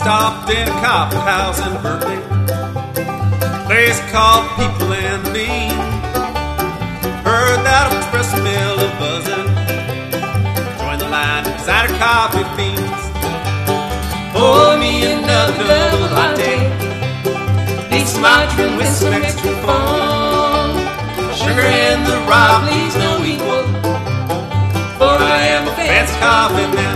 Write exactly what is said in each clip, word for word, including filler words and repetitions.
stopped in a coffee house in Berkeley, a place called People and Bean. Heard that espresso mill a buzzing, joined the line of designer coffee fiends. Pour me another double latte, need Sumatra with some extra foam. Sugar in the raw, please no equal, for I am a fancy coffee man.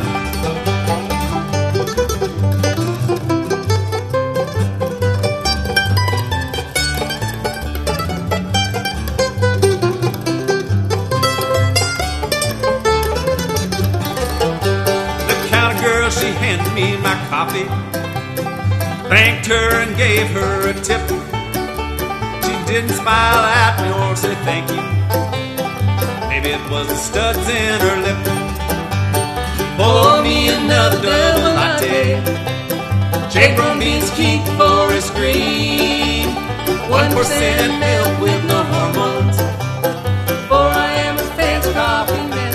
She handed me my coffee, thanked her and gave her a tip. She didn't smile at me or say thank you, maybe it was the studs in her lip. Pour me another double latte, Jake Rome beans keep for a scream. One percent milk with no hormones, for I am a fancy coffee man.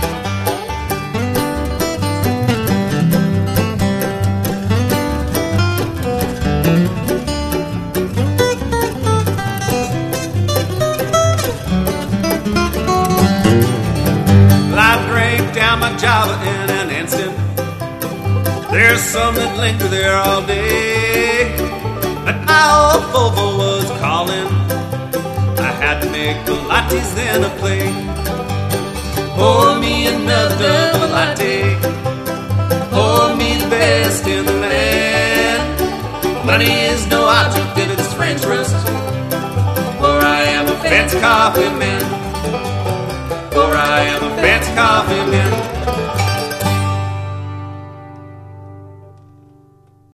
My Java in an instant, there's some that linger there all day. But my old Volvo was calling, I had to make the lattes then a play. Pour me another double latte, pour me the best in the land. Money is no object if it's French roast, for I am a fancy coffee man. For I am a fancy coffee man.